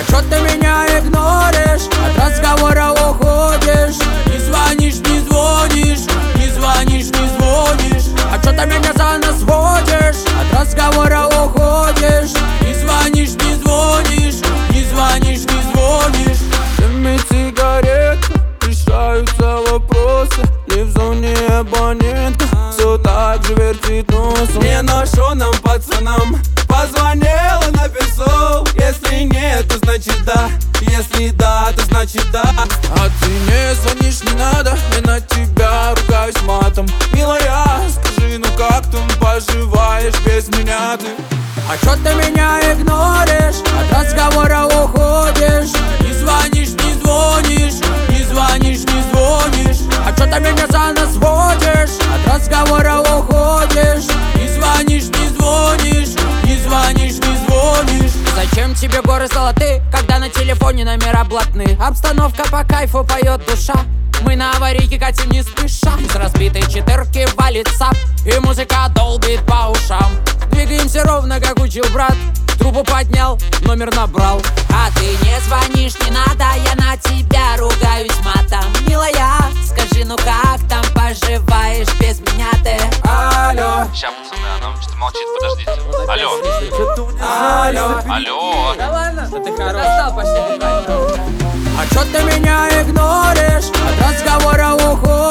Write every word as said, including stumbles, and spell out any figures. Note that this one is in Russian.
А чё ты меня игноришь? От разговора уходишь. Не звонишь, не звонишь, не звонишь, не звонишь. А чё ты меня за нас водишь? От разговора уходишь. Не звонишь, не звонишь, не звонишь, не звонишь. Дыми сигаретка, решаются вопросы. Не в зоне абонента, все так же вертит носом. Не ношенным пацанам позвонил и написал. Если нет, то значит да. Если да, то значит да. А ты не звонишь, не надо. Я на тебя ругаюсь матом. Милая, скажи, ну как там поживаешь без меня ты? А чё ты меня игноришь? От разговора уходишь. Не звонишь, не звонишь, не звонишь, не звонишь. А чё ты меня за нас водишь? От разговора уходишь. Не звонишь, не звонишь, не звонишь, не звонишь. Зачем тебе горы золотые, когда на телефоне номера блатные? Обстановка по кайфу, поет душа. Мы на аварийке катим не спеша. С разбитой четырки валит сап, и музыка долбит по ушам. Двигаемся ровно, как учил брат. Трубу поднял, номер набрал. А ты не звонишь, не надо. Я на тебя ругаюсь матом. Милая, скажи, ну как там поживаешь без меня ты? Алло. Ща, пацаны, она что-то молчит, подождите. Алло. Алло. Алло. Да ладно? Да ты хорош. Достал, пошли. А чё ты меня игноришь? От разговора уходишь.